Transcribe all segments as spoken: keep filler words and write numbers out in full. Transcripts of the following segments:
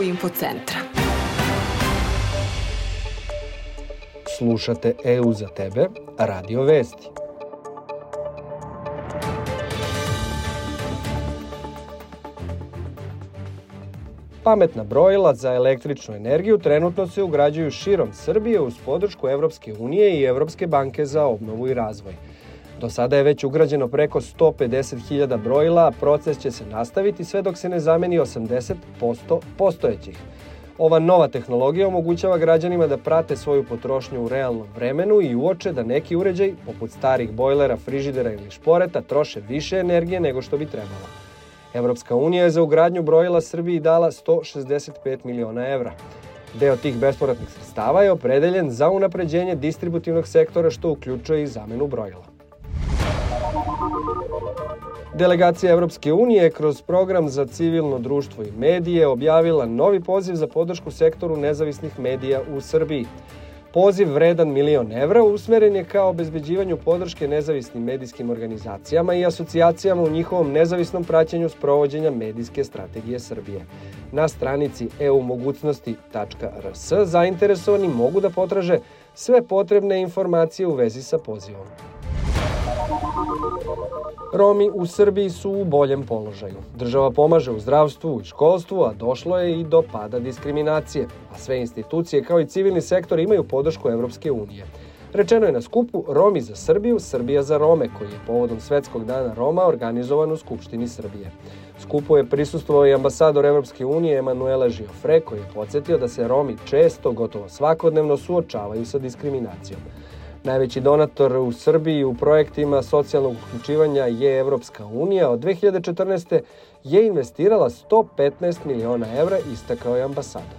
Infocentra. Slušate E U za tebe, Radio Vesti. Pametna brojila za električnu energiju trenutno se ugrađuju širom Srbije uz podršku Evropske unije i Evropske banke za obnovu i razvoj. Do sada je već ugrađeno preko sto pedeset hiljada brojila, a proces će se nastaviti sve dok se ne zameni osamdeset posto postojećih. Ova nova tehnologija omogućava građanima da prate svoju potrošnju u realnom vremenu i uoče da neki uređaj, poput starih bojlera, frižidera ili šporeta, troše više energije nego što bi trebalo. Evropska unija je za ugradnju brojila Srbiji dala sto šezdeset pet miliona evra. Deo tih bespovratnih sredstava je opredeljen za unapređenje distributivnog sektora, što uključuje i zamenu brojila. Delegacija Evropske unije kroz program za civilno društvo i medije objavila novi poziv za podršku sektoru nezavisnih medija u Srbiji. Poziv vredan milion evra usmeren je ka obezbeđivanju podrške nezavisnim medijskim organizacijama i asocijacijama u njihovom nezavisnom praćenju sprovođenja medijske strategije Srbije. Na stranici e u mogućnosti tačka r s zainteresovani mogu da potraže sve potrebne informacije u vezi sa pozivom. Romi u Srbiji su u boljem položaju. Država pomaže u zdravstvu i školstvu, a došlo je i do pada diskriminacije. A sve institucije kao i civilni sektor imaju podršku Evropske unije. Rečeno je na skupu Romi za Srbiju, Srbija za Rome, koji je povodom Svetskog dana Roma organizovan u Skupštini Srbije. Skupu je prisustvovao i ambasador Evropske unije Emanuele Žiofre, koji je podsjetio da se Romi često, gotovo svakodnevno, suočavaju sa diskriminacijom. Najveći donator u Srbiji u projektima socijalnog uključivanja je Evropska unija. Od dve hiljade četrnaeste. je investirala sto petnaest miliona evra, istakao je ambasador.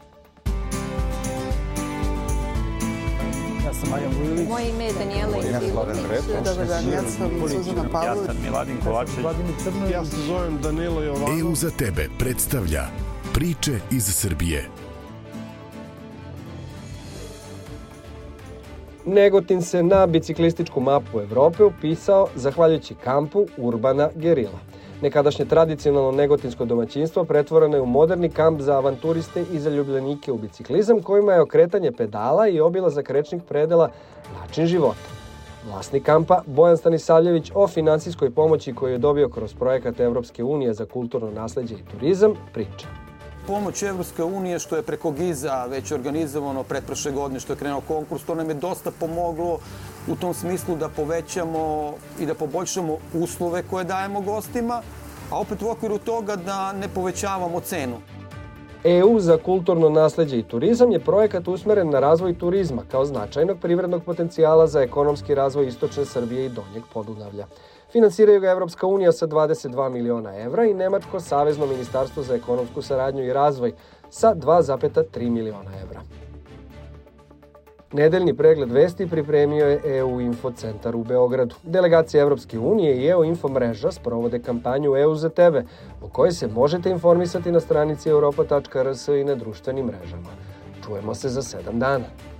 Ja sam Maja Vujilić. Moje ime je Danijela Ilić. Dobar dan, ja sam Suzana Pavlović. Ja sam Miladin Kovačević. Ja se zovem Danilo Jovanov. E U za tebe predstavlja priče iz Srbije. Negotin se na biciklističku mapu Evrope upisao zahvaljujući kampu Urbana Gerila. Nekadašnje tradicionalno negotinsko domaćinstvo pretvoreno je u moderni kamp za avanturiste i zaljubljenike u biciklizam, kojima je okretanje pedala i obilazak rečnih predela način života. Vlasnik kampa, Bojan Stanisavljević, o finansijskoj pomoći koju je dobio kroz projekat Evropske unije za kulturno nasleđe i turizam, priča. Pomoć Evropske unije, što je preko Giza već organizovano pretprošle godine, što je krenuo konkurs, to nam je dosta pomoglo u tom smislu da povećamo i da poboljšamo uslove koje dajemo gostima, a opet u okviru toga da ne povećavamo cenu. E U za kulturno nasleđe i turizam je projekat usmeren na razvoj turizma kao značajnog privrednog potencijala za ekonomski razvoj istočne Srbije i donjeg Podunavlja. Finansiraju ga Evropska unija sa dvadeset dva miliona evra i Nemačko savezno ministarstvo za ekonomsku saradnju i razvoj sa dva zarez tri miliona evra. Nedeljni pregled vesti pripremio je E U Infocentar u Beogradu. Delegacija Evropske unije i E U Info mreža sprovode kampanju E U za tebe, o kojoj se možete informisati na stranici europa tačka r s i na društvenim mrežama. Čujemo se za sedam dana.